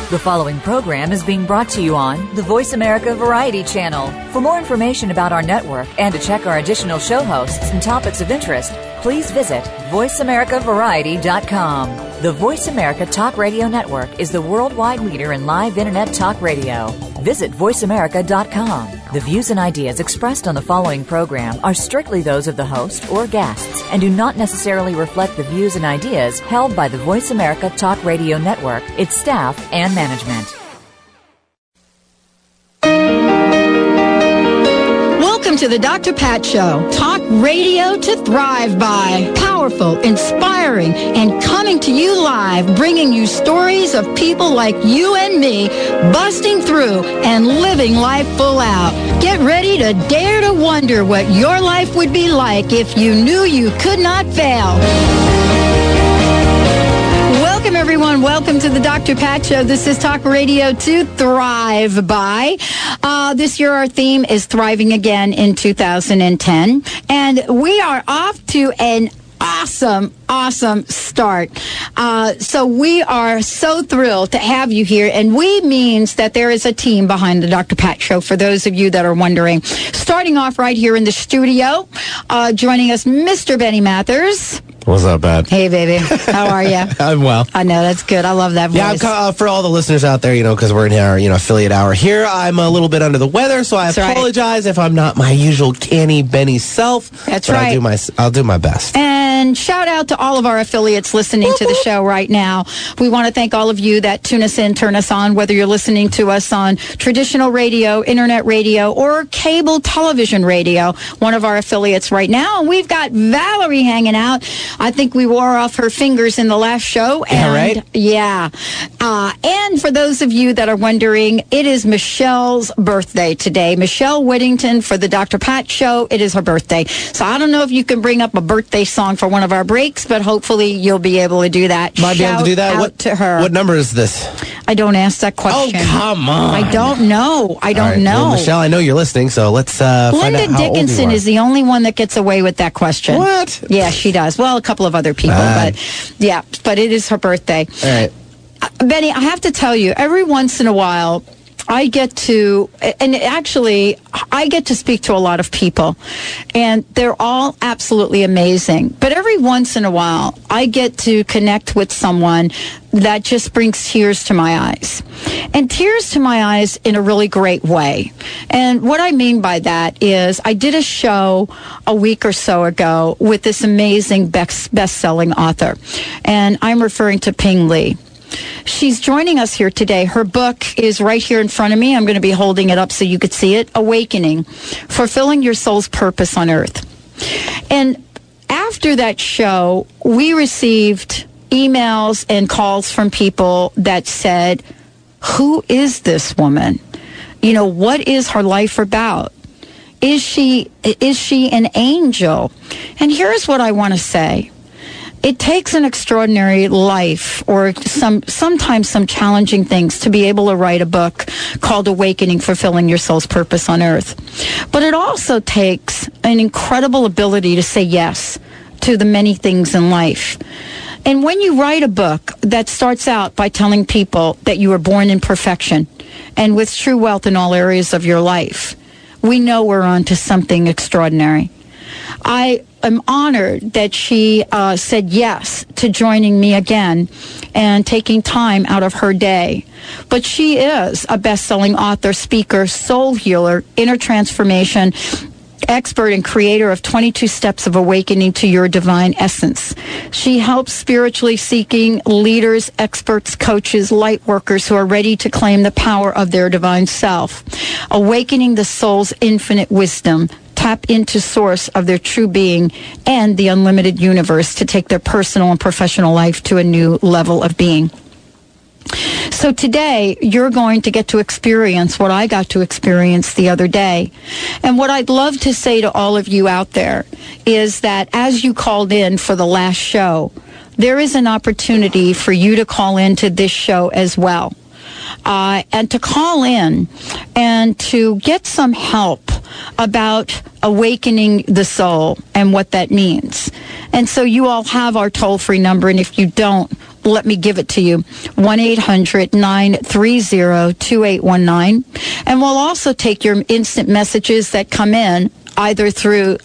The following program is being brought to you on the Voice America Variety Channel. For more information about our network and to check our additional show hosts and topics of interest, please visit voiceamericavariety.com. The Voice America Talk Radio Network is the worldwide leader in live Internet talk radio. Visit voiceamerica.com. The views and ideas expressed on the following program are strictly those of the host or guests and do not necessarily reflect the views and ideas held by the Voice America Talk Radio Network, its staff, and management. Welcome to the Dr. Pat Show. Talk radio to thrive by. Powerful, inspiring, and coming to you live, bringing you stories of people like you and me, busting through and living life full out. Get ready to dare to wonder what your life would be like if you knew you could not fail. Welcome, everyone. Welcome to the Dr. Pat Show. This is Talk Radio to Thrive By. This year, our theme is Thriving Again in 2010. And we are off to an awesome start. So we are so thrilled to have you here. And we means that there is a team behind the Dr. Pat Show, for those of you that are wondering. Starting off right here in the studio, joining us, Mr. Benny Mathers. What's up, Pat? Hey, baby. How are you? I'm well. I know, that's good. I love that voice. Yeah, for all the listeners out there, because we're in our affiliate hour here, I'm a little bit under the weather, so I apologize if I'm not my usual canny Benny self. That's right. I'll do my best. And shout out to all of our affiliates listening to the show right now. We want to thank all of you that tune us in, turn us on, whether you're listening to us on traditional radio, internet radio, or cable television radio, one of our affiliates right now. And we've got Valerie hanging out. I think we wore off her fingers in the last show. And, yeah, right? Yeah. And for those of you that are wondering, it is Michelle's birthday today. Michelle Whittington for the Dr. Pat Show. It is her birthday. So I don't know if you can bring up a birthday song for one of our breaks, but hopefully you'll be able to do that. Might be able to do that. What to her? What number is this? I don't ask that question. Oh, come on. I don't know. I don't know. Well, Michelle, I know you're listening, so let's find out how old you are. Linda Dickinson is the only one that gets away with that question. What? Yeah, she does. Well, a couple of other people, but it is her birthday. All right. Benny, I have to tell you, every once in a while, I get to speak to a lot of people, and they're all absolutely amazing. But every once in a while, I get to connect with someone that just brings tears to my eyes. And tears to my eyes in a really great way. And what I mean by that is I did a show a week or so ago with this amazing best-selling author, and I'm referring to Ping Li. She's joining us here today. Her book is right here in front of me. I'm going to be holding it up so you could see it. Awakening, Fulfilling Your Soul's Purpose on Earth. And after that show, we received emails and calls from people that said, who is this woman? What is her life about? Is she an angel? And here's what I want to say. It takes an extraordinary life or sometimes some challenging things to be able to write a book called Awakening, Fulfilling Your Soul's Purpose on Earth. But it also takes an incredible ability to say yes to the many things in life. And when you write a book that starts out by telling people that you were born in perfection and with true wealth in all areas of your life, we know we're on to something extraordinary. I am honored that she said yes to joining me again and taking time out of her day. But she is a best-selling author, speaker, soul healer, inner transformation expert and creator of 22 Steps of Awakening to Your Divine Essence. She helps spiritually seeking leaders, experts, coaches, light workers who are ready to claim the power of their divine self, awakening the soul's infinite wisdom, tap into source of their true being and the unlimited universe to take their personal and professional life to a new level of being. So today, you're going to get to experience what I got to experience the other day. And what I'd love to say to all of you out there is that as you called in for the last show, there is an opportunity for you to call into this show as well. And to call in and to get some help about awakening the soul and what that means. And so you all have our toll-free number, and if you don't, let me give it to you. 1-800-930-2819. And we'll also take your instant messages that come in either through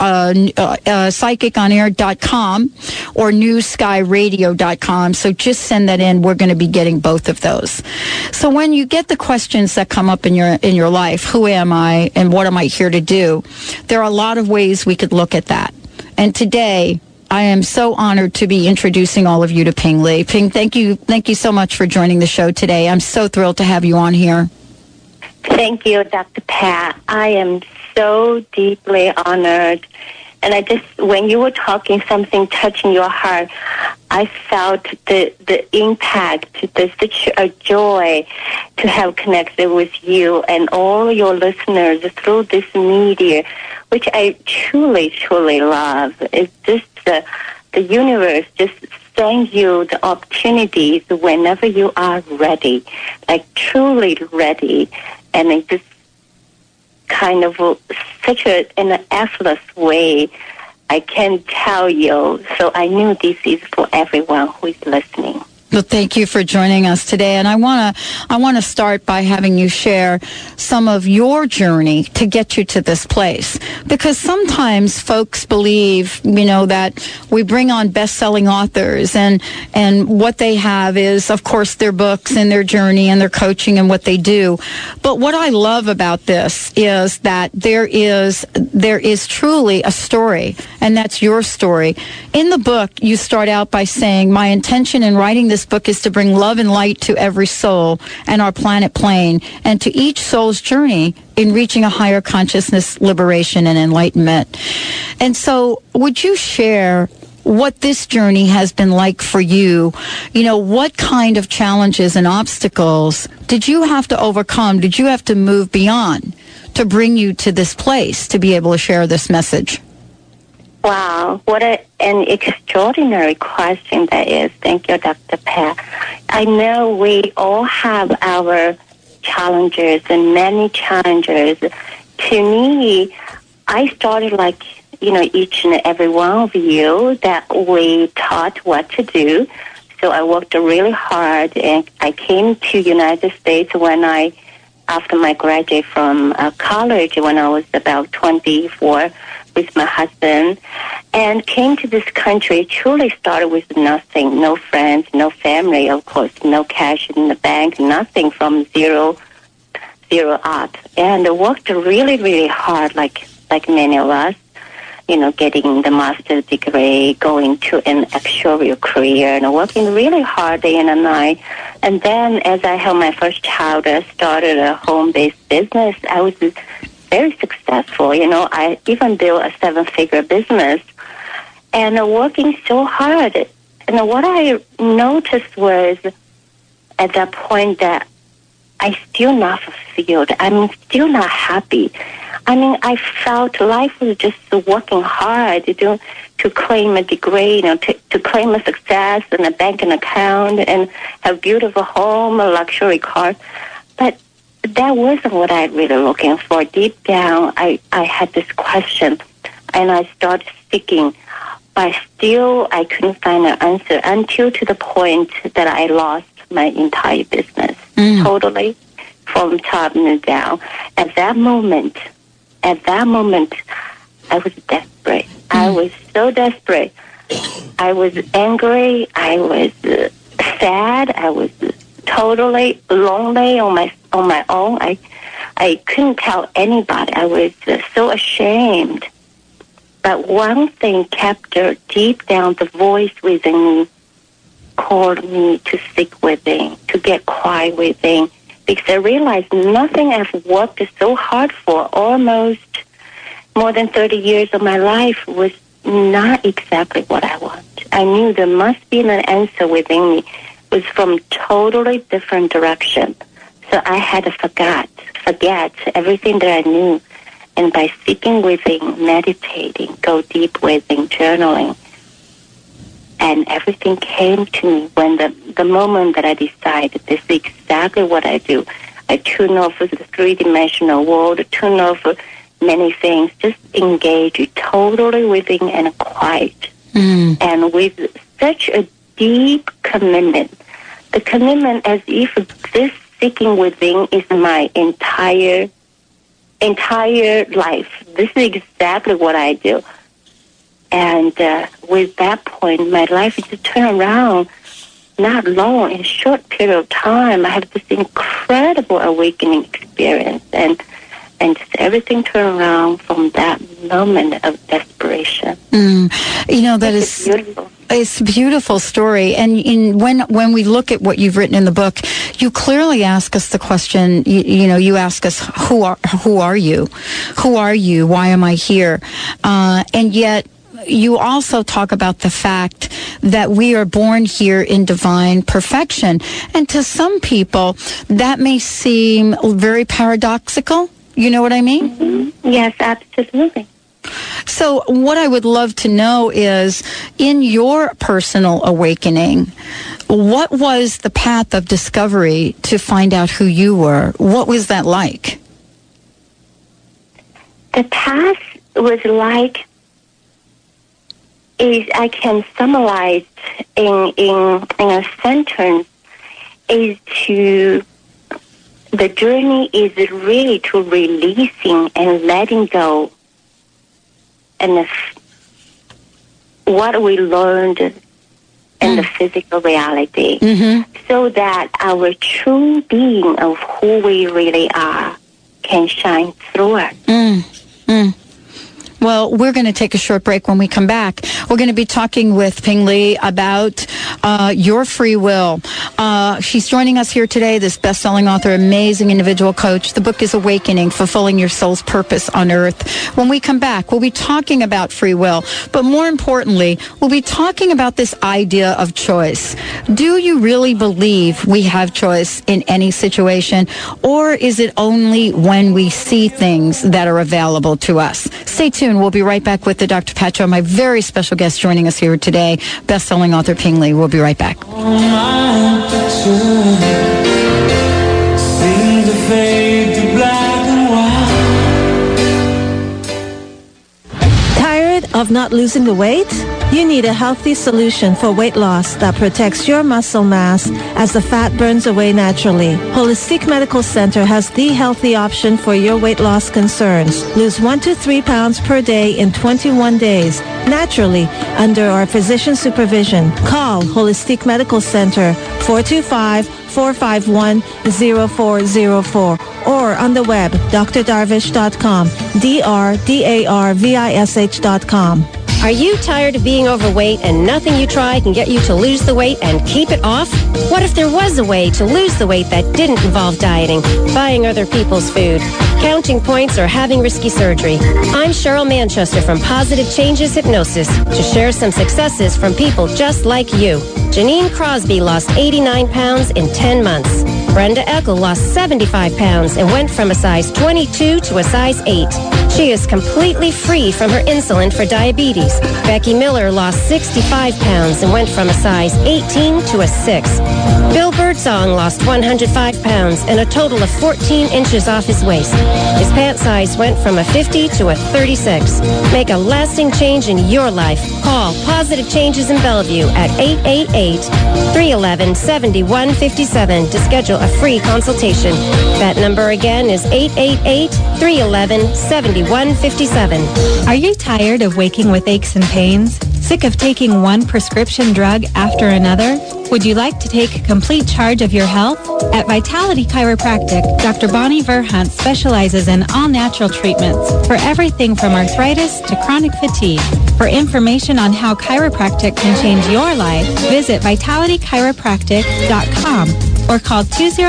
psychiconair.com or newskyradio.com. So just send that in. We're going to be getting both of those. So when you get the questions that come up in your life, who am I and what am I here to do? There are a lot of ways we could look at that. And today, I am so honored to be introducing all of you to Ping Li. Ping, thank you so much for joining the show today. I'm so thrilled to have you on here. Thank you, Dr. Pat. I am so deeply honored. And when you were talking, something touching your heart, I felt the impact. There's such a joy to have connected with you and all your listeners through this media, which I truly, truly love. It's just the universe just sends you the opportunities whenever you are ready, like truly ready. And it's just kind of such in an effortless way, I can tell you. So I knew this is for everyone who is listening. Well, thank you for joining us today. And I want to start by having you share some of your journey to get you to this place. Because sometimes folks believe, that we bring on best-selling authors and what they have is, of course, their books and their journey and their coaching and what they do. But what I love about this is that there is truly a story, and that's your story. In the book, you start out by saying, my intention in writing this book is to bring love and light to every soul and our planet plane, and to each soul's journey in reaching a higher consciousness, liberation, and enlightenment. And so would you share what this journey has been like for you? What kind of challenges and obstacles did you have to overcome? Did you have to move beyond to bring you to this place to be able to share this message? Wow, what an extraordinary question that is. Thank you, Dr. Pat. I know we all have our challenges and many challenges. To me, I started like, each and every one of you that we taught what to do. So I worked really hard, and I came to United States after my graduate from college when I was about 24 with my husband, and came to this country. Truly started with nothing, no friends, no family, of course, no cash in the bank, nothing, from zero up, and worked really, really hard, like many of us. Getting the master's degree, going to an actuarial career, and working really hard day and night. And then, as I had my first child, I started a home-based business. I was very successful. I even built a 7-figure business, and working so hard. And what I noticed was, at that point, that I still not fulfilled. I'm still not happy. I felt life was just working hard to claim a degree, to claim a success and a banking account and have a beautiful home, a luxury car. But that wasn't what I really looking for. Deep down, I had this question, and I started seeking. But still, I couldn't find an answer until to the point that I lost my entire business, totally, from top and down. At that moment, I was desperate. I was so desperate. I was angry. I was sad. I was totally lonely on my own. I couldn't tell anybody. I was so ashamed. But one thing kept deep down, the voice within me called me to seek within, to get quiet within. Because I realized nothing I've worked so hard for, almost more than 30 years of my life, was not exactly what I want. I knew there must be an answer within me. It was from totally different direction. So I had to forget everything that I knew. And by seeking within, meditating, go deep within, journaling, and everything came to me when the moment that I decided this is exactly what I do. I tune off the three-dimensional world, tune off many things, just engage totally within and quiet. And with such a deep commitment. The commitment as if this seeking within is my entire life. This is exactly what I do. And with that point, my life just turned around. Not long, in a short period of time, I have this incredible awakening experience, and just everything turned around from that moment of desperation. That is beautiful. It's a beautiful story. And when we look at what you've written in the book, you clearly ask us the question, you ask us, who are you? Who are you? Why am I here? And yet, you also talk about the fact that we are born here in divine perfection. And to some people, that may seem very paradoxical. You know what I mean? Mm-hmm. Yes, absolutely. So what I would love to know is, in your personal awakening, what was the path of discovery to find out who you were? What was that like? The path was like, I can summarize in a sentence, the journey is really to releasing and letting go and what we learned in the physical reality, so that our true being of who we really are can shine through us. Well, we're going to take a short break. When we come back, we're going to be talking with Ping Li about your free will. She's joining us here today, this best-selling author, amazing individual coach. The book is Awakening, Fulfilling Your Soul's Purpose on Earth. When we come back, we'll be talking about free will. But more importantly, we'll be talking about this idea of choice. Do you really believe we have choice in any situation? Or is it only when we see things that are available to us? Stay tuned. We'll be right back with the Dr. Pat Show. My very special guest joining us here today, best-selling author Ping Li. We'll be right back. Tired of not losing the weight? You need a healthy solution for weight loss that protects your muscle mass as the fat burns away naturally. Holistic Medical Center has the healthy option for your weight loss concerns. Lose 1 to 3 pounds per day in 21 days, naturally, under our physician supervision. Call Holistic Medical Center 425-451-0404 or on the web, drdarvish.com, drdarvish.com. Are you tired of being overweight and nothing you try can get you to lose the weight and keep it off? What if there was a way to lose the weight that didn't involve dieting, buying other people's food, counting points, or having risky surgery? I'm Cheryl Manchester from Positive Changes Hypnosis to share some successes from people just like you. Janine Crosby lost 89 pounds in 10 months. Brenda Eckel lost 75 pounds and went from a size 22 to a size 8. She is completely free from her insulin for diabetes. Becky Miller lost 65 pounds and went from a size 18 to a 6. Bill Birdsong lost 105 pounds and a total of 14 inches off his waist. His pant size went from a 50 to a 36. Make a lasting change in your life. Call Positive Changes in Bellevue at 888-311-7157 to schedule a free consultation. That number again is 888-311-7157. Are you tired of waking with aches and pains? Sick of taking one prescription drug after another? Would you like to take complete charge of your health? At Vitality Chiropractic, Dr. Bonnie Verhunt specializes in all-natural treatments for everything from arthritis to chronic fatigue. For information on how chiropractic can change your life, visit vitalitychiropractic.com or call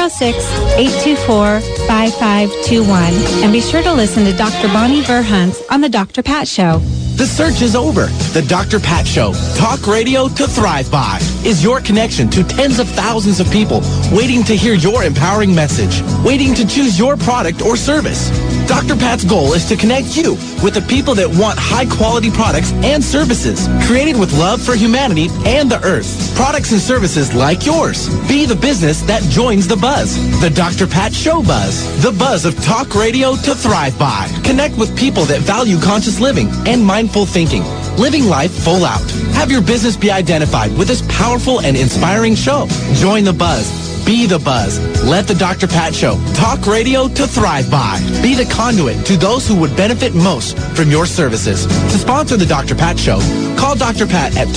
206-824-5521. And be sure to listen to Dr. Bonnie Verhunt on The Dr. Pat Show. The search is over. The Dr. Pat Show, talk radio to thrive by, is your connection to tens of thousands of people waiting to hear your empowering message, waiting to choose your product or service. Dr. Pat's goal is to connect you with the people that want high-quality products and services created with love for humanity and the earth. Products and services like yours. Be the business that joins the buzz. The Dr. Pat Show buzz. The buzz of talk radio to thrive by. Connect with people that value conscious living and mindful thinking. living life full out. Have your business be identified with this powerful and inspiring show. Join the buzz. Be the buzz. Let the Dr. Pat Show talk radio to thrive by. Be the conduit to those who would benefit most from your services. To sponsor the Dr. Pat Show, call Dr. Pat at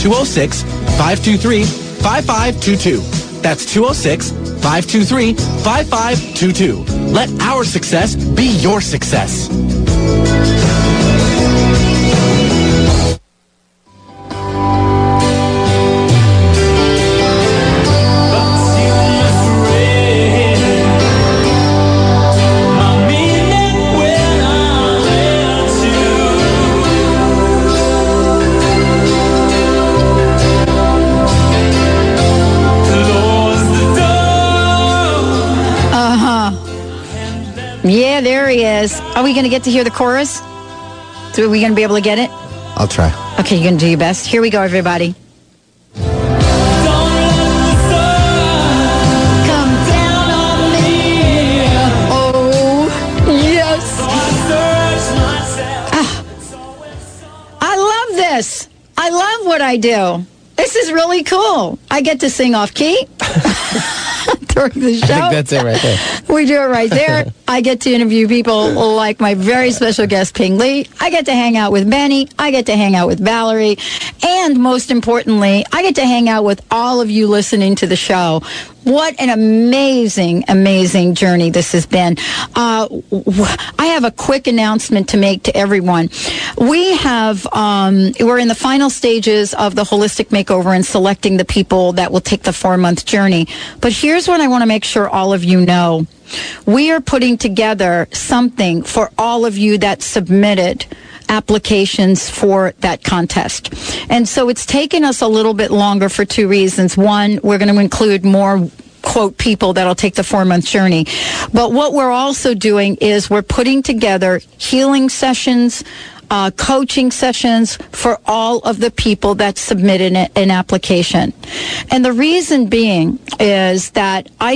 206-523-5522. That's 206-523-5522. Let our success be your success. Yeah, there he is. Are we going to get to hear the chorus? So are we going to be able to get it? I'll try. Okay, you're going to do your best. Here we go, everybody. Come down on me. Oh, yes. I love this. I love what I do. This is really cool. I get to sing off key. During the show. I think that's it right there. We do it right there. I get to interview people like my very special guest, Ping Li. I get to hang out with Benny. I get to hang out with Valerie. And most importantly, I get to hang out with all of you listening to the show. What an amazing, amazing journey this has been. I have a quick announcement to make to everyone. We have, we're in the final stages of the holistic makeover and selecting the people that will take the 4-month journey. But here's what I want to make sure all of you know. We are putting together something for all of you that submitted applications for that contest. And so it's taken us a little bit longer for 2 reasons. One, we're going to include more quote people that'll take the 4-month journey. But what we're also doing is we're putting together healing sessions, coaching sessions for all of the people that submitted an application. And the reason being is that I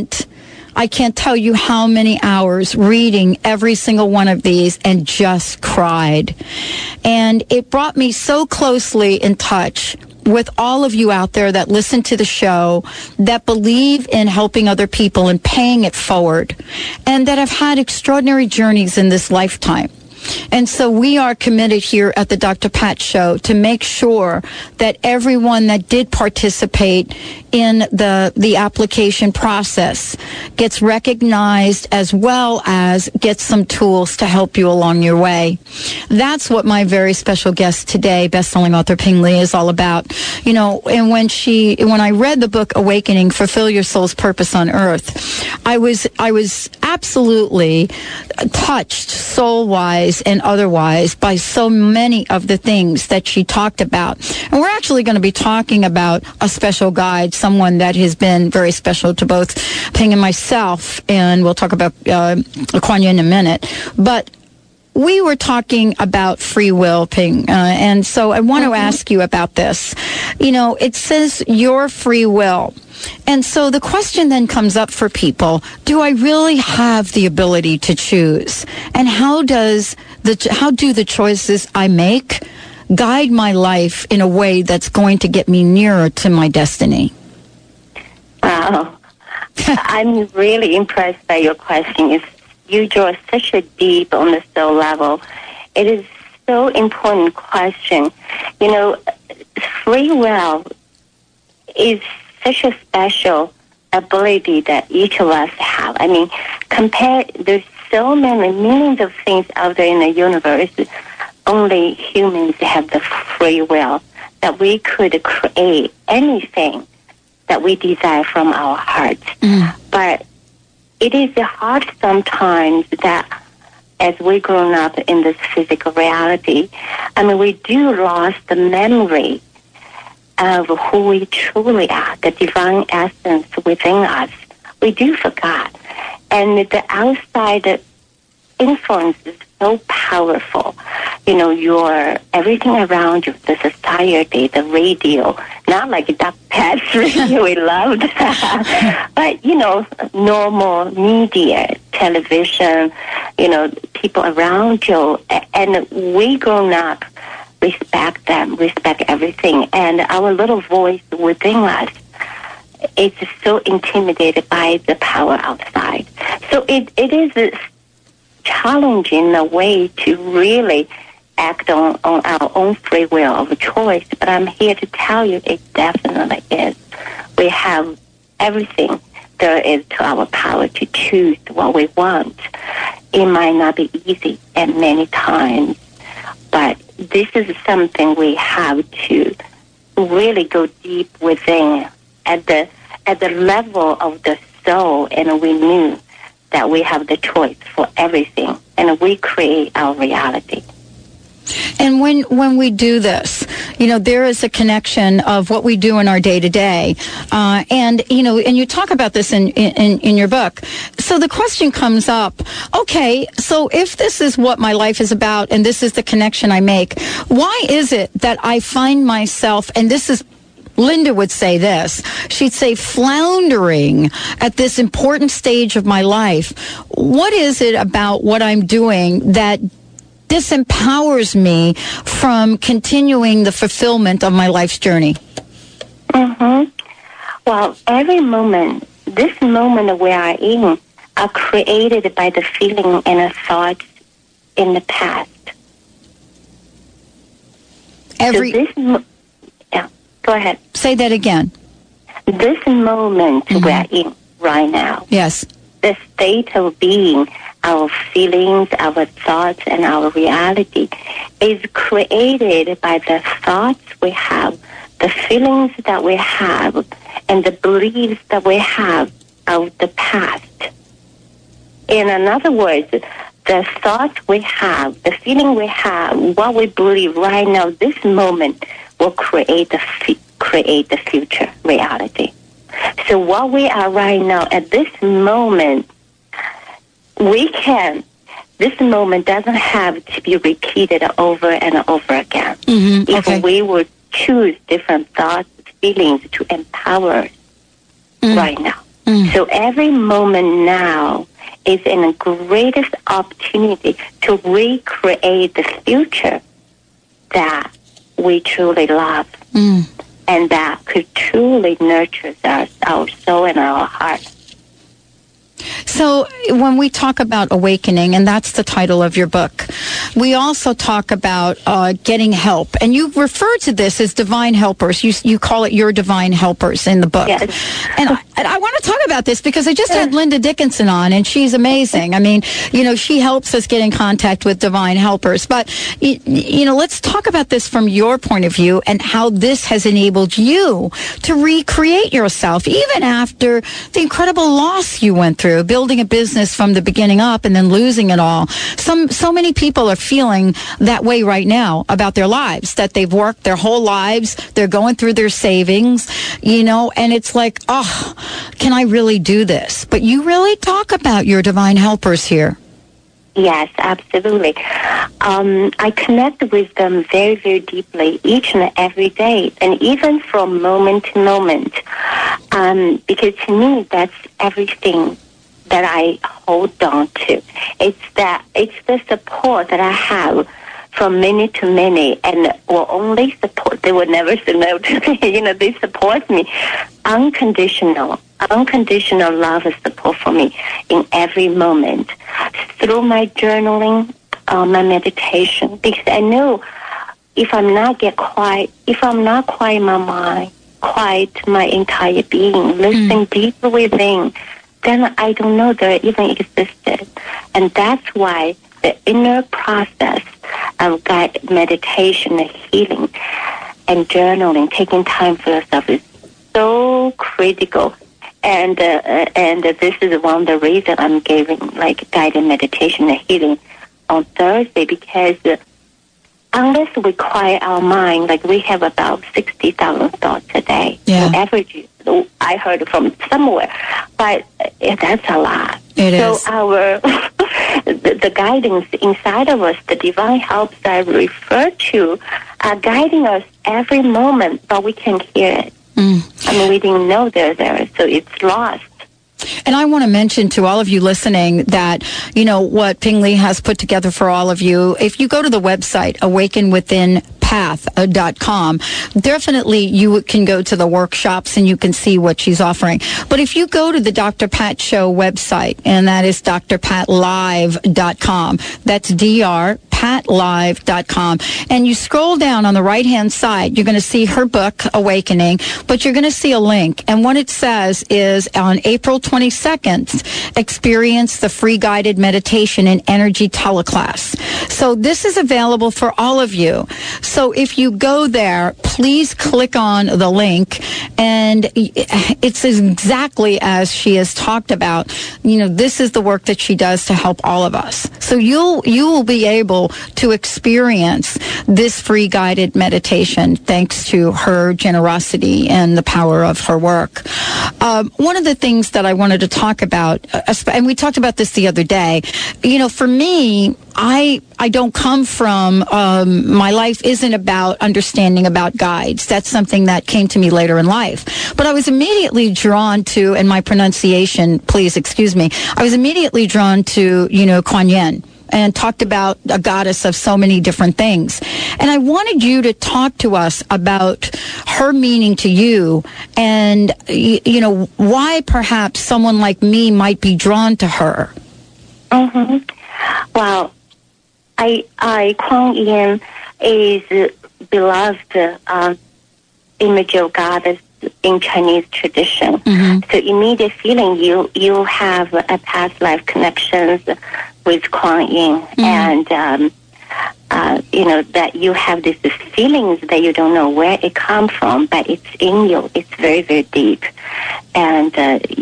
can't tell you how many hours reading every single one of these and just cried. And it brought me so closely in touch with all of you out there that listen to the show, that believe in helping other people and paying it forward, and that have had extraordinary journeys in this lifetime. And so we are committed here at the Dr. Pat Show to make sure that everyone that did participate in the application process gets recognized, as well as gets some tools to help you along your way. That's what my very special guest today, best-selling author Ping Li, is all about. You know, and when I read the book Awakening, Fulfill Your Soul's Purpose on Earth, I was absolutely touched soul-wise and otherwise by so many of the things that she talked about. And we're actually going to be talking about a special guide, someone that has been very special to both Ping and myself, and we'll talk about Kuan Yin in a minute. But we were talking about free will, Ping, and so I want to ask you about this. You know, it says your free will. And so the question then comes up for people, do I really have the ability to choose? And how do the choices I make guide my life in a way that's going to get me nearer to my destiny? Wow. I'm really impressed by your question. You draw such a deep on the soul level. It is so important question. You know, free will is such a special ability that each of us have. I mean, there's so many millions of things out there in the universe. Only humans have the free will that we could create anything that we desire from our hearts. But it is hard sometimes that as we grown up in this physical reality, I mean, we do lose the memory of who we truly are, the divine essence within us. We do forget. And the outside influence is so powerful. You know, everything around you, the society, the radio, not like Dr. Pat's radio, we loved. But, you know, normal media, television, you know, people around you. And we grown up respect them, respect everything. And our little voice within us is so intimidated by the power outside. So it is challenging in a way to really act on our own free will of choice. But I'm here to tell you it definitely is. We have everything there is to our power to choose what we want. It might not be easy and many times, but this is something we have to really go deep within at the level of the soul, and we knew that we have the choice for everything, and we create our reality. And when we do this, there is a connection of what we do in our day to day, and you talk about this in your book. So the question comes up: okay, so if this is what my life is about, and this is the connection I make, why is it that I find myself, and this is, Linda would say this, she'd say, floundering at this important stage of my life? What is it about what I'm doing that disempowers me from continuing the fulfillment of my life's journey? Well, every moment, this moment we are in, are created by the feeling and the thoughts in the past. Go ahead. Say that again. This moment we are in right now. Yes. The state of being, our feelings, our thoughts, and our reality is created by the thoughts we have, the feelings that we have, and the beliefs that we have of the past. In other words, the thoughts we have, the feeling we have, what we believe right now, this moment will create the future reality. So what we are right now at this moment, this moment doesn't have to be repeated over and over again. If we would choose different thoughts, feelings to empower us right now. So every moment now is the greatest opportunity to recreate the future that we truly love. And that could truly nurture our soul and our heart. So when we talk about awakening, and that's the title of your book, we also talk about getting help. And you refer to this as divine helpers. You call it your divine helpers in the book. Yes. And I want to talk about this because I just had Linda Dickinson on, and she's amazing. I mean, she helps us get in contact with divine helpers. But, let's talk about this from your point of view and how this has enabled you to recreate yourself, even after the incredible loss you went through, building a business from the beginning up and then losing it all. So many people are feeling that way right now about their lives, that they've worked their whole lives, they're going through their savings, and it's like, oh, can I really do this? But you really talk about your divine helpers here. Yes, absolutely. I connect with them very, very deeply each and every day, and even from moment to moment, because to me, that's everything that I hold on to. It's the support that I have from minute to minute, and will only support. They will never say no to me. They support me. Unconditional love and support for me in every moment through my journaling, my meditation. Because I know if I'm not quiet my mind, quiet my entire being, listening deep within, then I don't know that it even existed. And that's why the inner process of guided meditation and healing and journaling, taking time for yourself, is so critical. And this is one of the reasons I'm giving guided meditation and healing on Thursday, because unless we quiet our mind, we have about 60,000 thoughts a day, on average. I heard from somewhere, but that's a lot. It is. So the guidance inside of us, the divine helps I refer to, are guiding us every moment, but we can't hear it. We didn't know they're there, so it's lost. And I want to mention to all of you listening that, what Ping Li has put together for all of you. If you go to the website, Awaken Within drpath.com. Definitely you can go to the workshops and you can see what she's offering. But if you go to the Dr. Pat Show website, and that is drpatlive.com, that's drpatlive.com, and you scroll down on the right-hand side, you're going to see her book, Awakening, but you're going to see a link. And what it says is on April 22nd, experience the free guided meditation and energy teleclass. So this is available for all of you. So if you go there, please click on the link, and it's exactly as she has talked about. You know, this is the work that she does to help all of us. So you will be able to experience this free guided meditation thanks to her generosity and the power of her work. One of the things that I wanted to talk about, and we talked about this the other day, you know, for me, I don't come from, my life isn't about understanding about guides. That's something that came to me later in life. But I was immediately drawn to, and my pronunciation, please excuse me, I was immediately drawn to, you know, Kuan Yin, and talked about a goddess of so many different things. And I wanted you to talk to us about her meaning to you and, you know, why perhaps someone like me might be drawn to her. Mm-hmm. Well, Kuan Yin is beloved image of goddess in Chinese tradition. Mm-hmm. So immediate feeling you have a past life connections with Kuan Yin, and you know that you have these feelings that you don't know where it comes from, but it's in you. It's very, very deep, and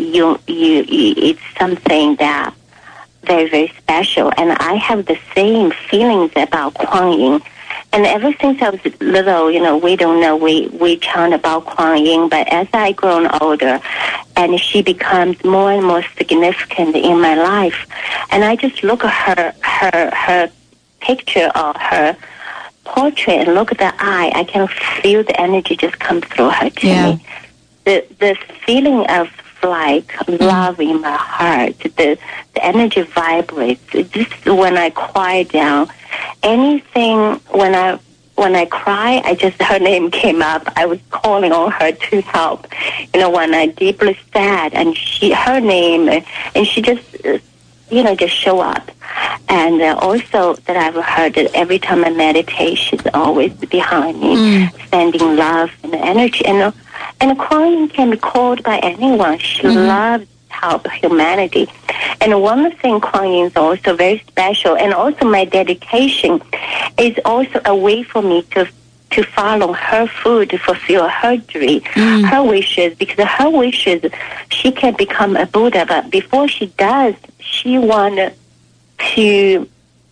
it's something that very, very special. And I have the same feelings about Kuan Yin. And ever since I was little, you know, we don't know, we chant about Kuan Yin, but as I grown older, and she becomes more and more significant in my life, and I just look at her picture or her portrait and look at the eye, I can feel the energy just come through her to me. The feeling of like love in my heart, the energy vibrates. Just when I quiet down, anything when I cry, her name came up. I was calling on her to help. You know, when I deeply sad, and her name, and she just just show up. And also that I've heard that every time I meditate, she's always behind me, sending love and energy. And Kuan Yin can be called by anyone. She loves to help humanity. And one thing, Kuan Yin is also very special. And also my dedication is also a way for me to follow her food, to fulfill her dream, her wishes. Because her wishes, she can become a Buddha. But before she does, she wants to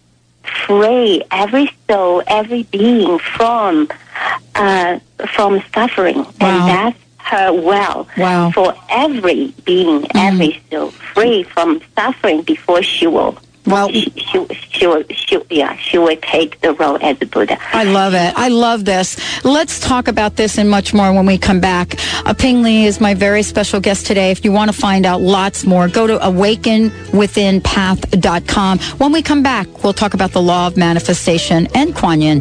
free every soul, every being from suffering. Wow. And that's her for every being, every soul, free from suffering before she will. Well, she will take the role as a Buddha. I love it. I love this. Let's talk about this and much more when we come back. Ping Li is my very special guest today. If you want to find out lots more, go to awakenwithinpath.com. When we come back, we'll talk about the law of manifestation and Kuan Yin.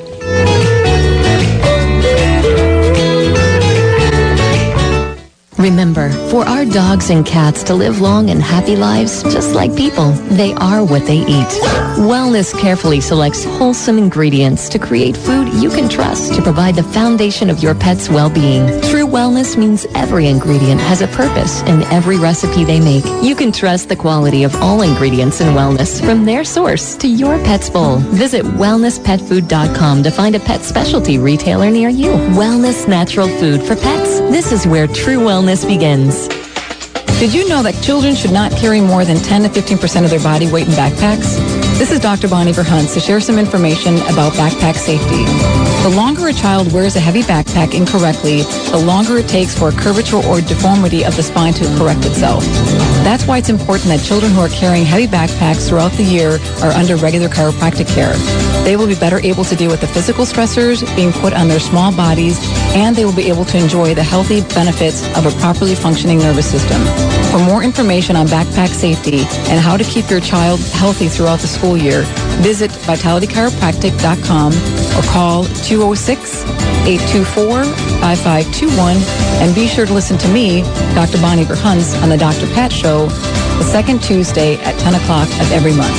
Remember, for our dogs and cats to live long and happy lives, just like people, they are what they eat. Wellness carefully selects wholesome ingredients to create food you can trust to provide the foundation of your pet's well-being. True wellness means every ingredient has a purpose in every recipe they make. You can trust the quality of all ingredients in wellness from their source to your pet's bowl. Visit wellnesspetfood.com to find a pet specialty retailer near you. Wellness natural food for pets. This is where true wellness begins. Did you know that children should not carry more than 10 to 15% of their body weight in backpacks? This is Dr. Bonnie Verhunt to share some information about backpack safety. The longer a child wears a heavy backpack incorrectly, the longer it takes for a curvature or deformity of the spine to correct itself. That's why it's important that children who are carrying heavy backpacks throughout the year are under regular chiropractic care. They will be better able to deal with the physical stressors being put on their small bodies, and they will be able to enjoy the healthy benefits of a properly functioning nervous system. For more information on backpack safety and how to keep your child healthy throughout the school full year. Visit vitalitychiropractic.com or call 206-824-5521 and be sure to listen to me, Dr. Bonnie Verhunts, on the Dr. Pat Show the second Tuesday at 10 o'clock of every month.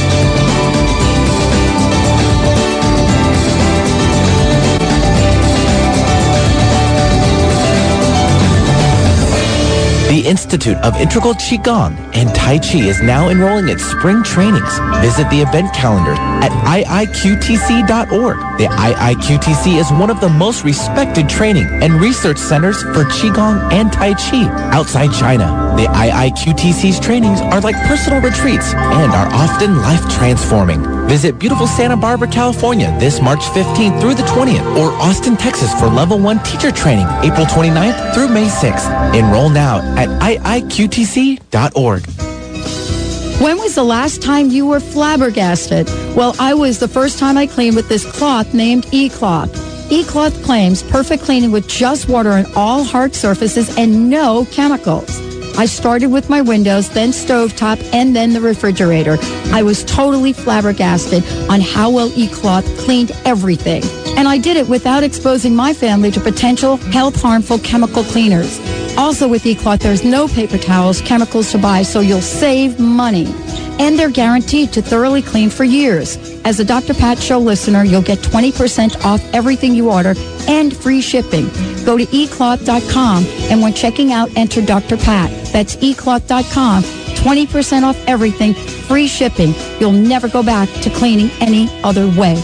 The Institute of Integral Qigong and Tai Chi is now enrolling its spring trainings. Visit the event calendar at iiqtc.org. The IIQTC is one of the most respected training and research centers for Qigong and Tai Chi outside China. The IIQTC's trainings are like personal retreats and are often life-transforming. Visit beautiful Santa Barbara, California this March 15th through the 20th, or Austin, Texas for Level 1 teacher training April 29th through May 6th. Enroll now at iiqtc.org. When was the last time you were flabbergasted? Well, I was the first time I cleaned with this cloth named eCloth. eCloth claims perfect cleaning with just water on all hard surfaces and no chemicals. I started with my windows, then stovetop, and then the refrigerator. I was totally flabbergasted on how well eCloth cleaned everything. And I did it without exposing my family to potential health-harmful chemical cleaners. Also with eCloth, there's no paper towels, chemicals to buy, so you'll save money. And they're guaranteed to thoroughly clean for years. As a Dr. Pat Show listener, you'll get 20% off everything you order and free shipping. Go to eCloth.com, and when checking out, enter Dr. Pat. That's eCloth.com. 20% off everything, free shipping. You'll never go back to cleaning any other way.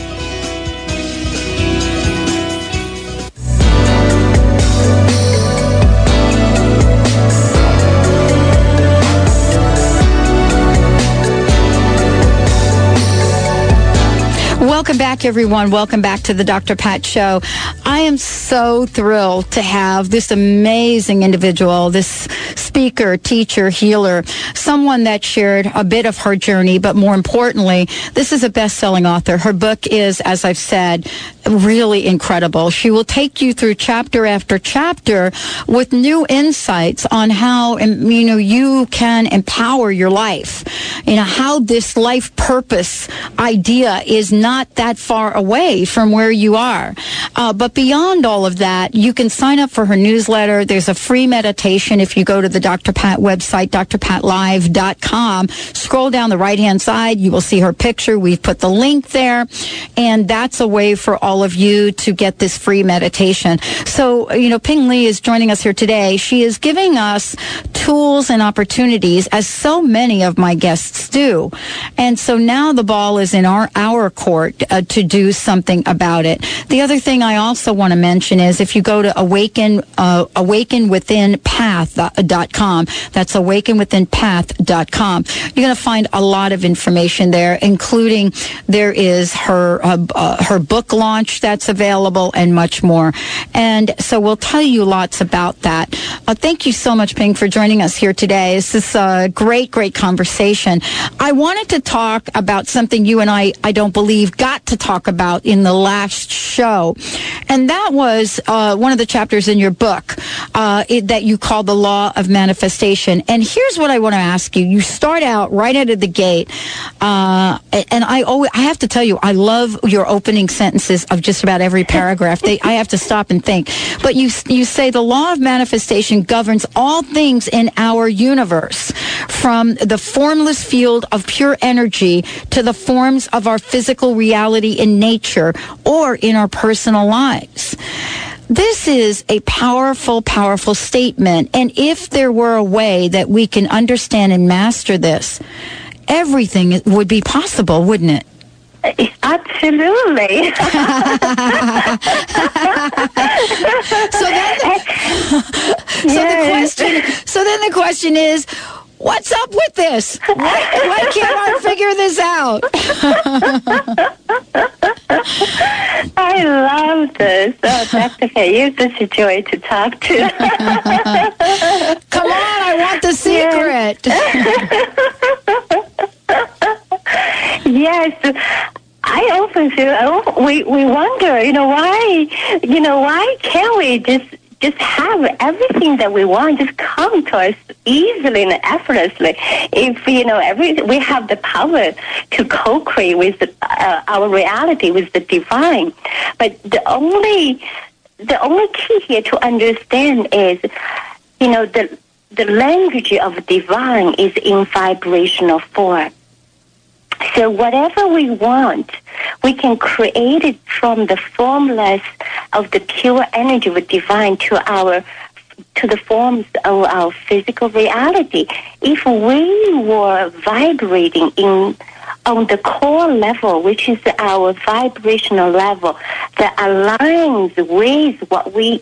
Welcome back, everyone. Welcome back to the Dr. Pat Show. I am so thrilled to have this amazing individual, this speaker, teacher, healer, someone that shared a bit of her journey, but more importantly, this is a best-selling author. Her book is, as I've said, really incredible. She will take you through chapter after chapter with new insights on how, you can empower your life. How this life purpose idea is not that far away from where you are. But beyond all of that, you can sign up for her newsletter. There's a free meditation if you go to the Dr. Pat website, drpatlive.com. Scroll down the right-hand side. You will see her picture. We've put the link there. And that's a way for all of you to get this free meditation. So, Ping Li is joining us here today. She is giving us tools and opportunities, as so many of my guests do. And so now the ball is in our court to do something about it. The other thing I also want to mention is if you go to awakenwithinpath.com, that's awakenwithinpath.com, you're going to find a lot of information there, including there is her book launch that's available and much more. And so we'll tell you lots about that. Thank you so much, Ping, for joining us here today. This is a great conversation. I wanted to talk about something you and I don't believe, got to talk about in the last show. And that was one of the chapters in your book that you call The Law of Manifestation. And here's what I want to ask you. You start out right out of the gate, and I have to tell you, I love your opening sentences of just about every paragraph. I have to stop and think. But you say the law of manifestation governs all things in our universe, from the formless field of pure energy to the forms of our physical reality in nature or in our personal lives. This is a powerful, powerful statement. And if there were a way that we can understand and master this, everything would be possible, wouldn't it? Absolutely. So then the question is, what's up with this? Why can't I figure this out? I love this. Oh, Dr. K, you're such a joy to talk to. Come on, I want the secret. Yes. I often feel, we wonder, why can't we just just have everything that we want just come to us easily and effortlessly. If, we have the power to co-create with our reality, with the divine. But the only key here to understand is, the language of divine is in vibrational form. So whatever we want, we can create it from the formless of the pure energy of divine to the forms of our physical reality. If we were vibrating on the core level, which is our vibrational level, that aligns with what we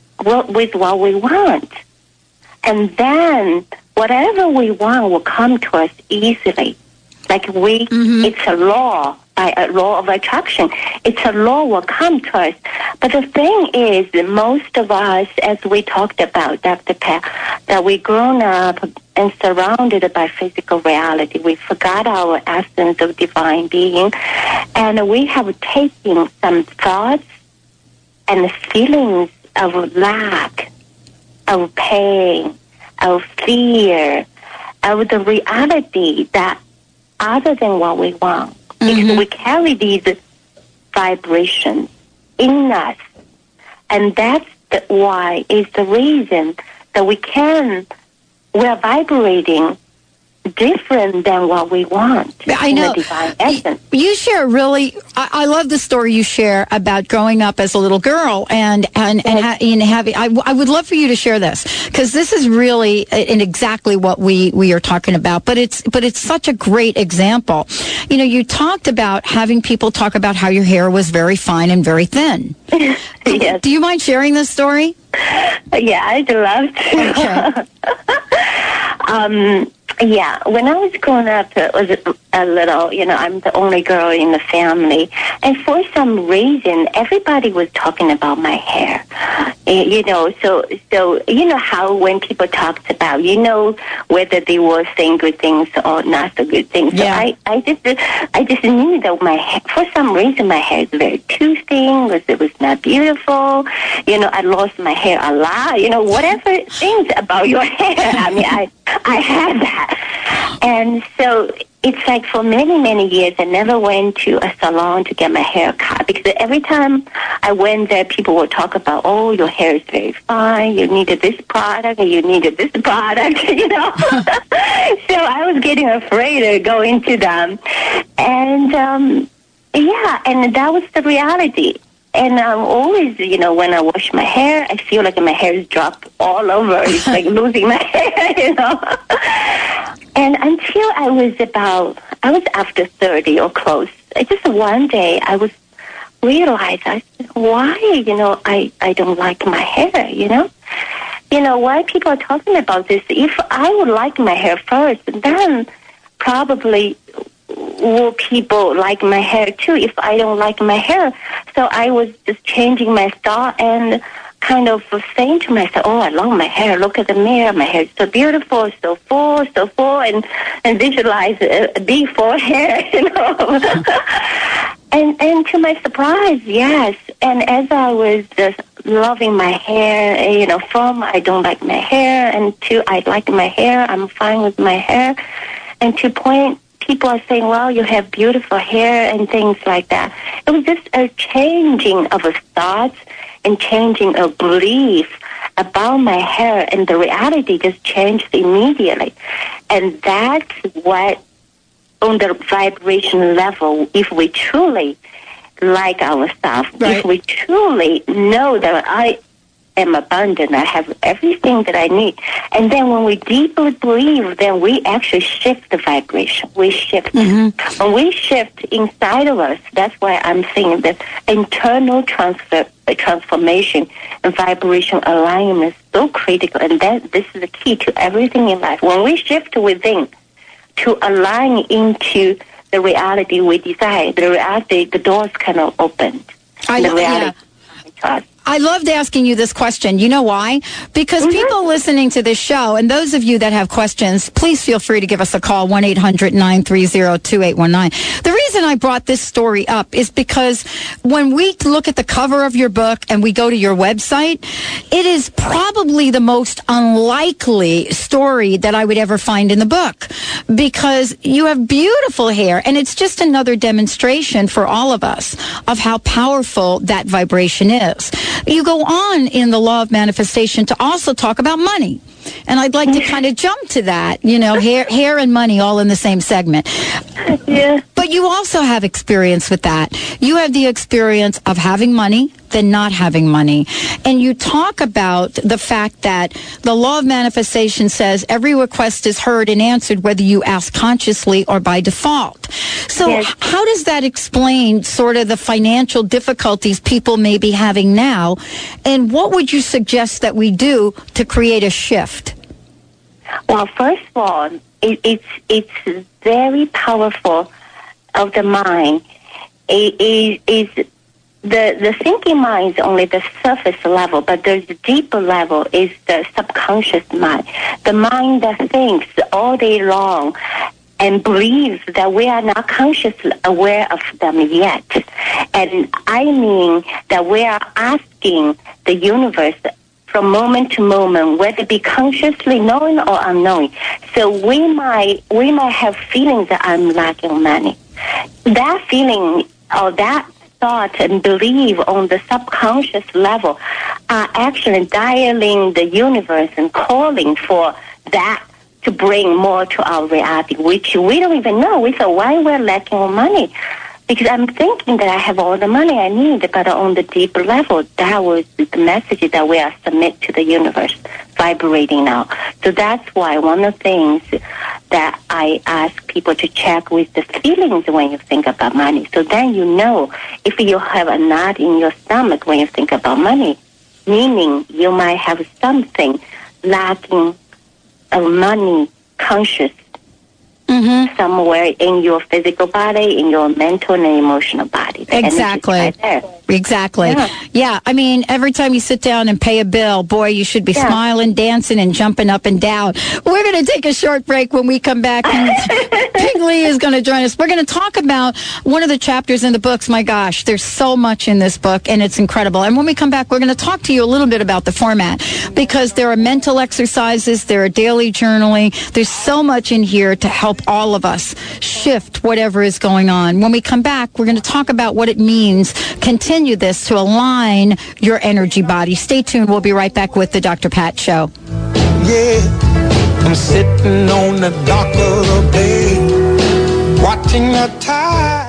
want, and then whatever we want will come to us easily. Like it's a law, by a law of attraction. It's a law will come to us. But the thing is, most of us, as we talked about, Dr. Pat, that we grown up and surrounded by physical reality. We forgot our essence of divine being. And we have taken some thoughts and feelings of lack, of pain, of fear, of the reality that other than what we want. Because we carry these vibrations in us. And that's why is the reason that we're vibrating different than what we want. I know. The divine essence. You share I love the story you share about growing up as a little girl and having. I would love for you to share this, because this is really in exactly what we are talking about. But it's such a great example. You talked about having people talk about how your hair was very fine and very thin. Yes. Do you mind sharing this story? Yeah, I'd love to. Okay. Yeah, when I was growing up, it was a little, I'm the only girl in the family. And for some reason, everybody was talking about my hair. So how when people talked about, whether they were saying good things or not so good things. Yeah. So I just knew that my hair, for some reason, my hair is very too thin, it was not beautiful. I lost my hair a lot. Whatever things about your hair. I mean, I had that. And so it's like for many, many years, I never went to a salon to get my hair cut, because every time I went there, people would talk about, oh, your hair is very fine, you needed this product, and you needed this product, So I was getting afraid of going to them. And, and that was the reality. And always, when I wash my hair, I feel like my hair is dropped all over. It's like losing my hair, And until I was after 30 or close. Just one day I realized, why, I don't like my hair, why people are talking about this. If I would like my hair first, then probably will people like my hair too if I don't like my hair? So I was just changing my thought and kind of saying to myself, oh, I love my hair. Look at the mirror. My hair is so beautiful, so full, and visualize a big full hair, And to my surprise, yes. And as I was just loving my hair, from I don't like my hair and to I like my hair, I'm fine with my hair, and to point, people are saying, well, you have beautiful hair and things like that. It was just a changing of a thoughts and changing of belief about my hair, and the reality just changed immediately. And that's what, on the vibration level, if we truly like ourselves, right. If we truly know that I am abundant, I have everything that I need, and then when we deeply believe, then we actually shift the vibration. We shift. Mm-hmm. When we shift inside of us, that's why I'm saying that internal transformation and vibration alignment is so critical, and this is the key to everything in life. When we shift within to align into the reality we desire, the reality, the doors cannot open. I loved asking you this question. You know why? Because people listening to this show, and those of you that have questions, please feel free to give us a call, 1-800-930-2819. The reason I brought this story up is because when we look at the cover of your book and we go to your website, it is probably the most unlikely story that I would ever find in the book, because you have beautiful hair, and it's just another demonstration for all of us of how powerful that vibration is. You go on in the law of manifestation to also talk about money. And I'd like to kind of jump to that, hair and money all in the same segment. Yeah. But you also have experience with that. You have the experience of having money, then not having money. And you talk about the fact that the law of manifestation says every request is heard and answered whether you ask consciously or by default. So how does that explain sort of the financial difficulties people may be having now? And what would you suggest that we do to create a shift? Well, first of all, it's very powerful of the mind. The thinking mind is only the surface level, but there's a deeper level is the subconscious mind. The mind that thinks all day long and believes that we are not consciously aware of them yet. And I mean that we are asking the universe from moment to moment, whether it be consciously knowing or unknowing. So we might have feelings that I'm lacking money. That feeling or that thought and belief on the subconscious level are actually dialing the universe and calling for that to bring more to our reality, which we don't even know. We thought, why we're lacking money? Because I'm thinking that I have all the money I need, but on the deeper level, that was the message that we are submit to the universe, vibrating now. So that's why one of the things that I ask people to check with the feelings when you think about money. So then you know if you have a knot in your stomach when you think about money, meaning you might have something lacking of money conscious somewhere in your physical body, in your mental and emotional body. Exactly. Exactly. Yeah. I mean, every time you sit down and pay a bill, boy, you should be smiling, dancing, and jumping up and down. We're going to take a short break. When we come back, Ping Lee is going to join us. We're going to talk about one of the chapters in the books. My gosh, there's so much in this book, and it's incredible. And when we come back, we're going to talk to you a little bit about the format, because there are mental exercises, there are daily journaling. There's so much in here to help all of us shift whatever is going on. When we come back, we're going to talk about what it means, continue this to align your energy body. Stay tuned. We'll be right back with the Dr. Pat Show. Yeah, I'm sitting on the dock of the bay, watching the tide.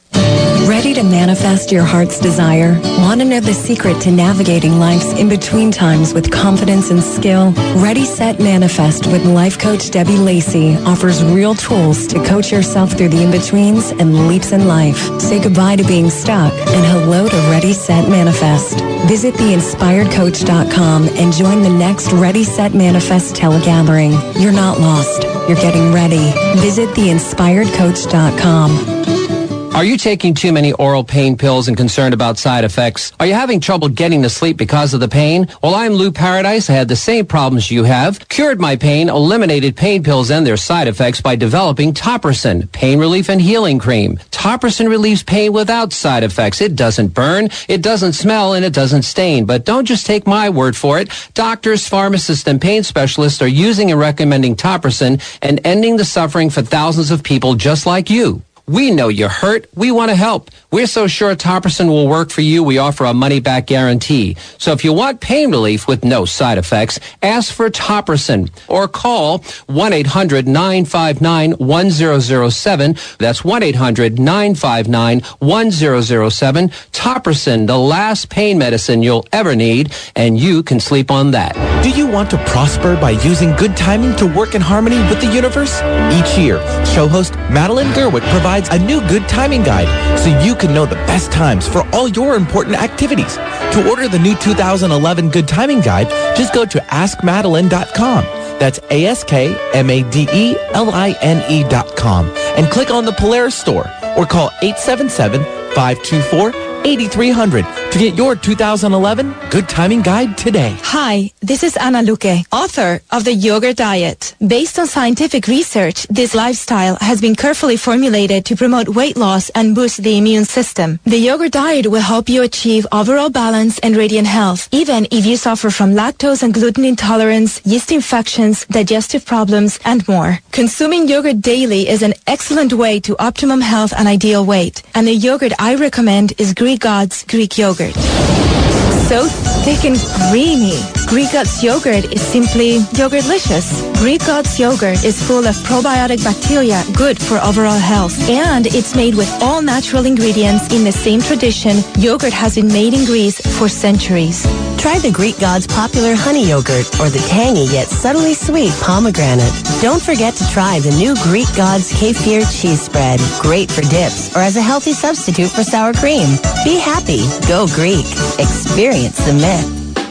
Ready to manifest your heart's desire? Want to know the secret to navigating life's in-between times with confidence and skill? Ready, Set, Manifest with life coach Debbie Lacey offers real tools to coach yourself through the in-betweens and leaps in life. Say goodbye to being stuck and hello to Ready, Set, Manifest. Visit theinspiredcoach.com and join the next Ready, Set, Manifest telegathering. You're not lost. You're getting ready. Visit theinspiredcoach.com. Are you taking too many oral pain pills and concerned about side effects? Are you having trouble getting to sleep because of the pain? Well, I'm Lou Paradise. I had the same problems you have. Cured my pain, eliminated pain pills and their side effects by developing Topricin, pain relief and healing cream. Topricin relieves pain without side effects. It doesn't burn, it doesn't smell, and it doesn't stain. But don't just take my word for it. Doctors, pharmacists, and pain specialists are using and recommending Topricin and ending the suffering for thousands of people just like you. We know you're hurt. We want to help. We're so sure Topricin will work for you, we offer a money-back guarantee. So if you want pain relief with no side effects, ask for Topricin or call 1-800-959-1007. That's 1-800-959-1007. Topricin, the last pain medicine you'll ever need, and you can sleep on that. Do you want to prosper by using good timing to work in harmony with the universe? Each year, show host Madeline Gerwick provides a new good timing guide so you can know the best times for all your important activities. To order the new 2011 Good Timing Guide, just go to AskMadeline.com. That's AskMadeline.com and click on the Polaris store or call 877-524-8300 to get your 2011 Good Timing Guide today. Hi, this is Ana Luque, author of The Yogurt Diet. Based on scientific research, this lifestyle has been carefully formulated to promote weight loss and boost the immune system. The Yogurt Diet will help you achieve overall balance and radiant health, even if you suffer from lactose and gluten intolerance, yeast infections, digestive problems, and more. Consuming yogurt daily is an excellent way to optimum health and ideal weight. And the yogurt I recommend is Greek God's Greek yogurt. So thick and creamy. Greek God's yogurt is simply yogurtlicious. Greek God's yogurt is full of probiotic bacteria good for overall health. And it's made with all natural ingredients in the same tradition yogurt has been made in Greece for centuries. Try the Greek God's popular honey yogurt or the tangy yet subtly sweet pomegranate. Don't forget to try the new Greek God's kefir cheese spread. Great for dips or as a healthy substitute for sour cream. Be happy. Go Greek. Experience the myth.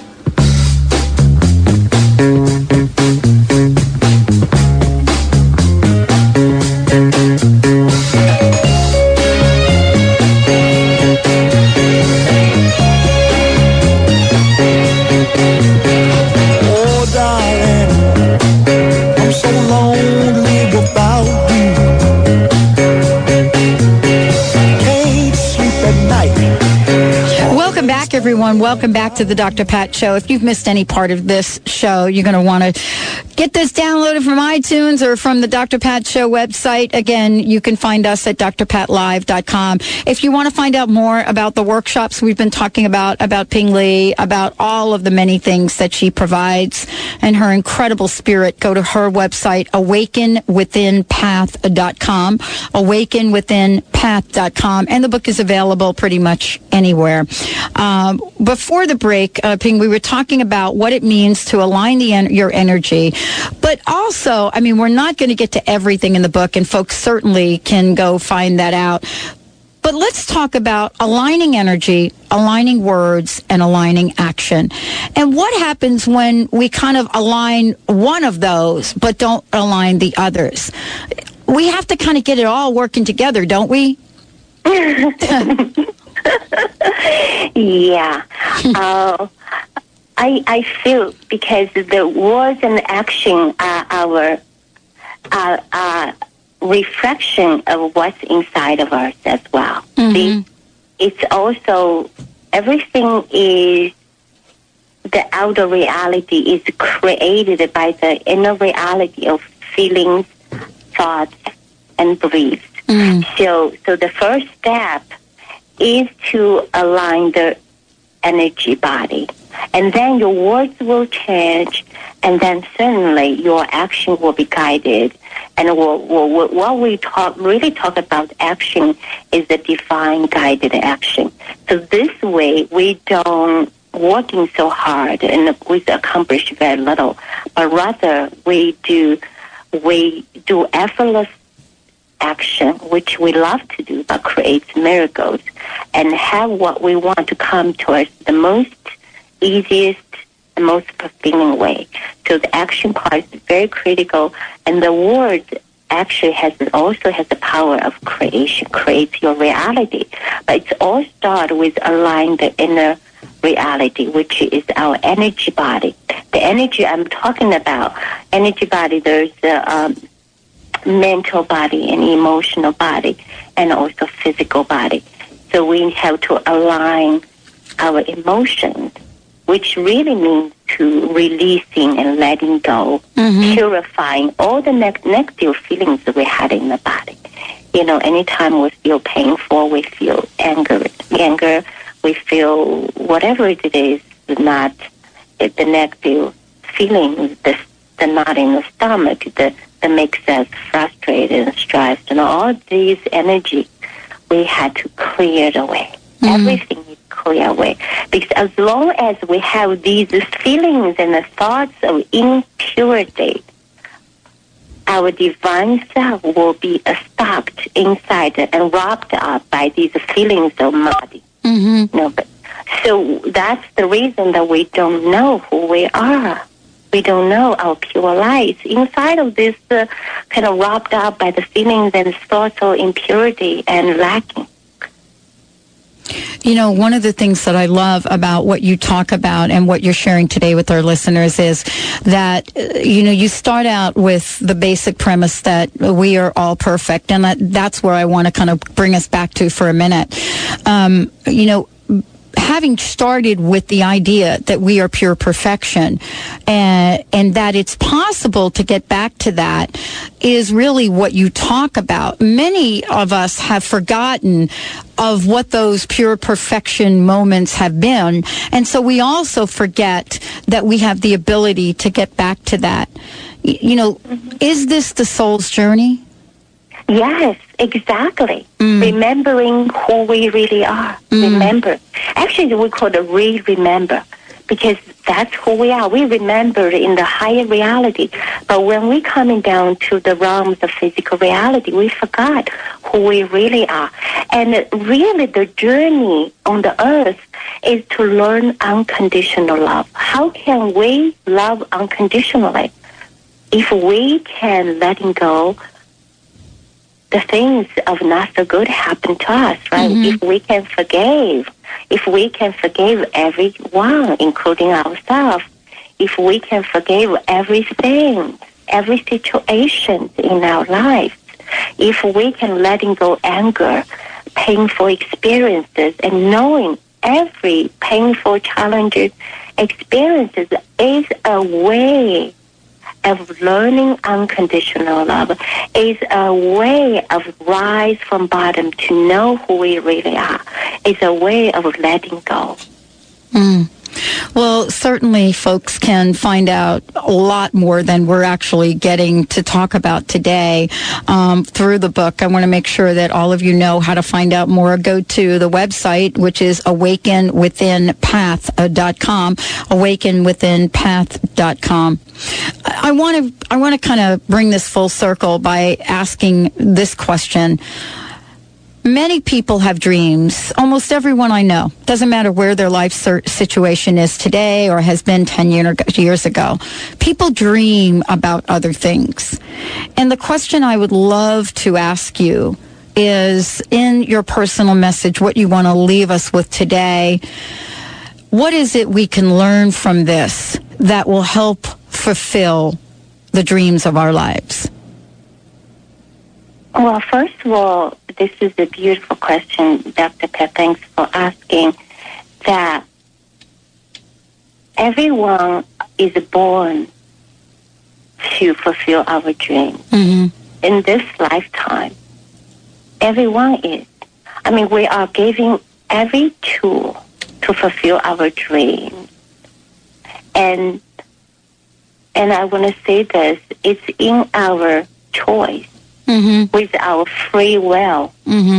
Oh, darling, I'm so lonely without you. Can't sleep at night. Welcome back, everyone. Welcome back to the Dr. Pat Show. If you've missed any part of this show, you're going to want to get this downloaded from iTunes or from the Dr. Pat Show website. Again, you can find us at drpatlive.com. If you want to find out more about the workshops we've been talking about Ping Li, about all of the many things that she provides and her incredible spirit, go to her website, awakenwithinpath.com, awakenwithinpath.com, and the book is available pretty much anywhere. Before the break, Ping, we were talking about what it means to align your energy. But also, I mean, we're not going to get to everything in the book, and folks certainly can go find that out. But let's talk about aligning energy, aligning words, and aligning action. And what happens when we kind of align one of those, but don't align the others? We have to kind of get it all working together, don't we? Yeah. I feel because the words and action are our reflection of what's inside of us as well. Mm-hmm. See, it's also, everything is, the outer reality is created by the inner reality of feelings, thoughts, and beliefs. Mm. So the first step is to align the energy body. And then your words will change, and then certainly your action will be guided. And what we really talk about action is the divine guided action. So this way, we don't working so hard and we accomplish very little, but rather we do effortless action, which we love to do, but creates miracles, and have what we want to come to us the most easiest and most fulfilling way. So the action part is very critical, and the word actually also has the power of creation, creates your reality. But it's all start with aligning the inner reality, which is our energy body. The energy I'm talking about, energy body, there's the mental body and emotional body, and also physical body. So we have to align our emotions, which really means to releasing and letting go, purifying all the negative feelings that we had in the body. You know, anytime we feel painful, we feel anger, we feel whatever it is, not the negative feelings, the knot in the stomach, that makes us frustrated and stressed, and all these energy, we had to clear it away. Everything is clear away. Because as long as we have these feelings and the thoughts of impurity, our divine self will be stuck inside and wrapped up by these feelings of body. No, but so that's the reason that we don't know who we are. We don't know our pure light. Inside of this kind of wrapped up by the feelings and thoughts of impurity and lacking. You know, one of the things that I love about what you talk about and what you're sharing today with our listeners is that, you start out with the basic premise that we are all perfect. And that's where I want to kind of bring us back to for a minute. Having started with the idea that we are pure perfection and that it's possible to get back to that is really what you talk about. Many of us have forgotten of what those pure perfection moments have been. And so we also forget that we have the ability to get back to that. Is this the soul's journey? Yes, exactly. Remembering who we really are. Remember. Actually, we call it remember, because that's who we are. We remember in the higher reality. But when we're coming down to the realms of physical reality, we forgot who we really are. And really the journey on the earth is to learn unconditional love. How can we love unconditionally? If we can letting go the things of not so good happen to us, right? If we can forgive everyone, including ourselves, if we can forgive everything, every situation in our lives, if we can letting go anger, painful experiences, and knowing every painful, challenging experiences is a way of learning unconditional love, is a way of rise from bottom to know who we really are. It's a way of letting go. Well, certainly folks can find out a lot more than we're actually getting to talk about today through the book. I want to make sure that all of you know how to find out more. Go to the website, which is awakenwithinpath.com, awakenwithinpath.com. I want to kind of bring this full circle by asking this question. Many people have dreams. Almost everyone I know. Doesn't matter where their life situation is today or has been 10 years ago. People dream about other things. And the question I would love to ask you is, in your personal message, what you want to leave us with today, what is it we can learn from this that will help fulfill the dreams of our lives? Well, first of all, this is a beautiful question, Dr. Pat. Thanks for asking. That everyone is born to fulfill our dreams. In this lifetime, everyone is. I mean, we are giving every tool to fulfill our dreams. And I want to say this, it's in our choice. With our free will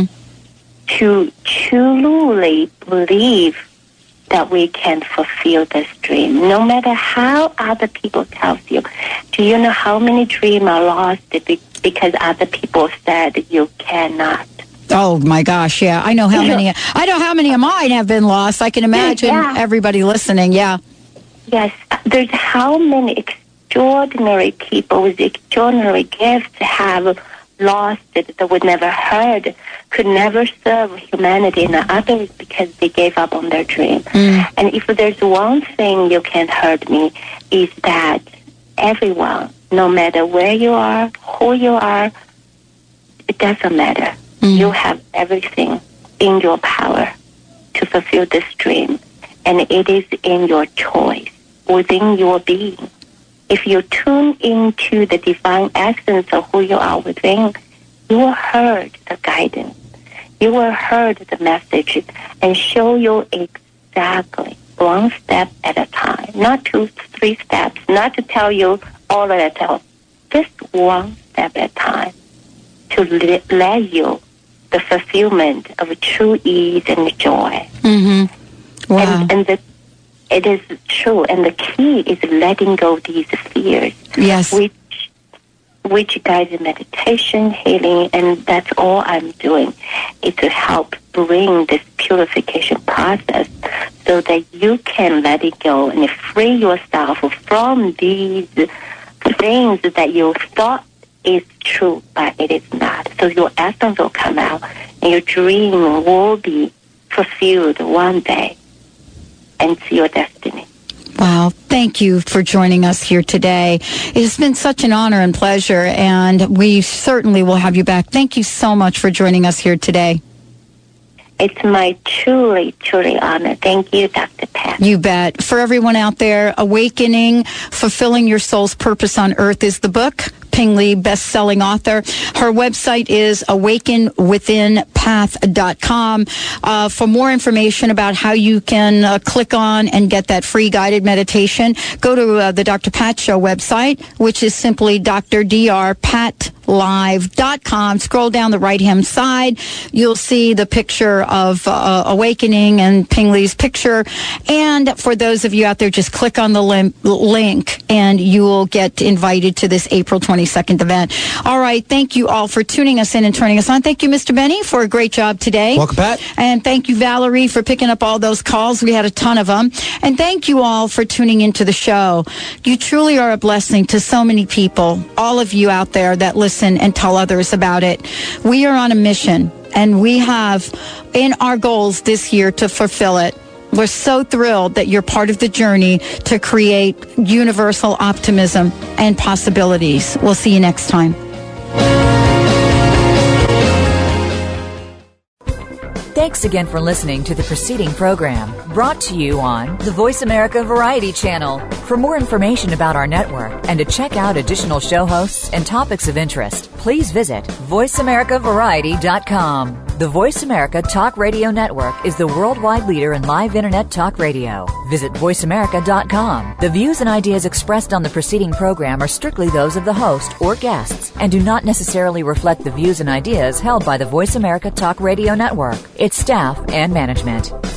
to truly believe that we can fulfill this dream, no matter how other people tell you. Do you know how many dreams are lost because other people said you cannot? Oh my gosh, yeah. I know how many. I know how many of mine have been lost. I can imagine everybody listening. Yeah. Yes, there's how many extraordinary people with extraordinary gifts have lost it, that would never heard, could never serve humanity and others because they gave up on their dream. And if there's one thing you can't hurt me, is that everyone, no matter where you are, who you are, it doesn't matter. You have everything in your power to fulfill this dream. And it is in your choice, within your being. If you tune into the divine essence of who you are within, you will heard the guidance. You will heard the message and show you exactly one step at a time. Not 2, 3 steps. Not to tell you all at a time. Just one step at a time to let you the fulfillment of true ease and joy. Wow. And it is true, and the key is letting go these fears. Yes. Which guides meditation, healing, and that's all I'm doing, is to help bring this purification process so that you can let it go and free yourself from these things that you thought is true, but it is not. So your essence will come out, and your dream will be fulfilled one day and see your destiny. Wow. Thank you for joining us here today. It has been such an honor and pleasure, and we certainly will have you back. Thank you so much for joining us here today. It's my truly, truly honor. Thank you, Dr. Pat. You bet. For everyone out there, Awakening, Fulfilling Your Soul's Purpose on Earth is the book. Ping Li, best-selling author. Her website is awakenwithinpath.com. For more information about how you can click on and get that free guided meditation, go to the Dr. Pat Show website, which is simply drdrpatlive.com. Scroll down the right-hand side. You'll see the picture of Awakening and Ping Li's picture. And for those of you out there, just click on the link and you will get invited to this April 22nd event. All right. Thank you all for tuning us in and turning us on. Thank you, Mr. Benny, for a great job today. Welcome, Pat. And thank you, Valerie, for picking up all those calls. We had a ton of them. And thank you all for tuning into the show. You truly are a blessing to so many people, all of you out there that listen and tell others about it. We are on a mission, and we have in our goals this year to fulfill it. We're so thrilled that you're part of the journey to create universal optimism and possibilities. We'll see you next time. Thanks again for listening to the preceding program, brought to you on the Voice America Variety Channel. For more information about our network and to check out additional show hosts and topics of interest, please visit voiceamericavariety.com. The Voice America Talk Radio Network is the worldwide leader in live Internet talk radio. Visit voiceamerica.com. The views and ideas expressed on the preceding program are strictly those of the host or guests and do not necessarily reflect the views and ideas held by the Voice America Talk Radio Network, its staff, and management.